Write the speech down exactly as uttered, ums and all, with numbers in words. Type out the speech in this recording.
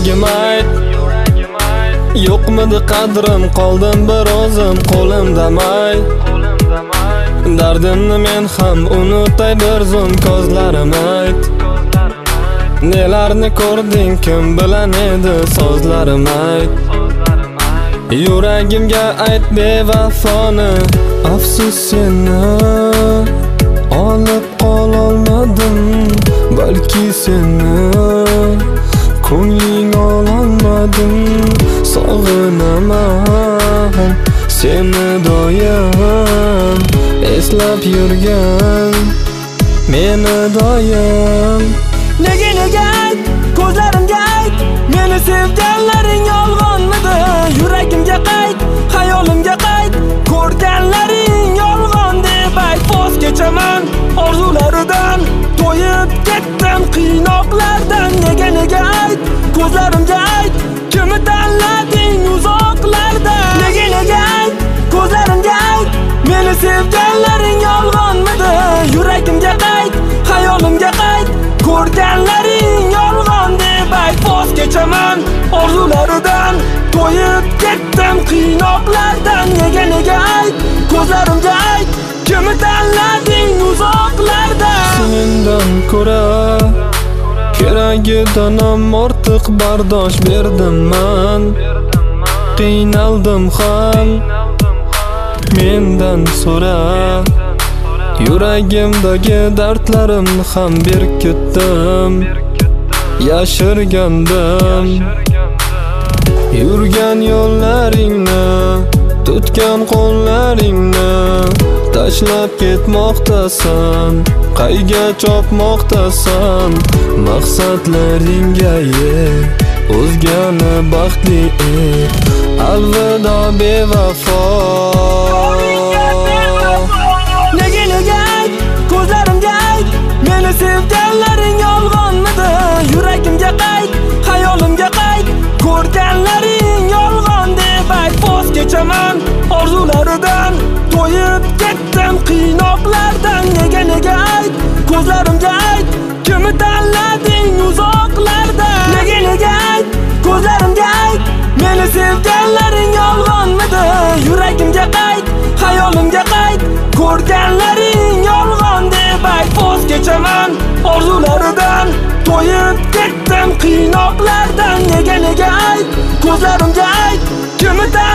yuragim ayt, yo'qmidi qadrim, qoldim bir o'zim qo'limda may. Dardimni men ham unutay bir zum, ko'zlarim ayt. Nelarni ko'rding, kim bilan edi so'zlarim ayt. Yuragimga ayt bevafoni, afsus seni olib qololmadim, balki seni ko'ngling ololmadim. Sog'inaman seni doim, eslab yurgan meni doim. Nega nega ayt, ko'zlarimga ayt, meni sevganlaring yolg'onmidi? Yuragimga qayt, xayolimga qayt, ko'rganlaring yolg'on deb ayt. Voz kechaman orzularidan, to'yib ketdim qiynoqlardan. Nega nega ayt, ko'zlarimga ayt, kimni tanlading uzoqlardan? Nega nega ayt, ko'zlarimga ayt, meni sevganlaring yolg'onmidi? Yuragimga qayt, xayolimga qayt, ko'rganlaring yolg'on deb ayt. Voz kechaman orzularidan, to'yib ketdim qiynoqlardan. Nega nega ayt, ko'zlarimga ayt, kimni tanlading uzoqlardan? Sendan ko'ra keragidan ham ortiq bardosh berdim man. Qiynaldim ham, mendan so'ra, yuragimdagi dardlarimni ham berkitdim, yashirgandim. Yurgan yo'llaringni, tutgan qo'llaringni tashlab ketmoqdasan, qayga chopmoqdasan? Maqsadlaringga yet, o'zgani baxtli et. Alvido bevafo. Nega nega ayt, ko'zlarimga ayt, meni sevganlaring yolg'onmidi? Yuragimga qayt, xayolimga qayt, ko'rganlaring yolg'on deb ayt. Voz kechaman orzularidan, to'yib ketdim qiynoqlardan. Nega nega ayt, ko'zlarimga ayt, kimni tanlading uzoqlardan? Nega nega ayt, ko'zlarimga ayt, meni sevganlaring yolg'onmidi? Yuragimga qayt, xayolimga qayt, ko'rganlaring yolg'on deb ayt. Voz kechaman orzularidan, to'yib ketdim qiynoqlardan. Nega nega ayt, ko'zlarimga ayt, kimni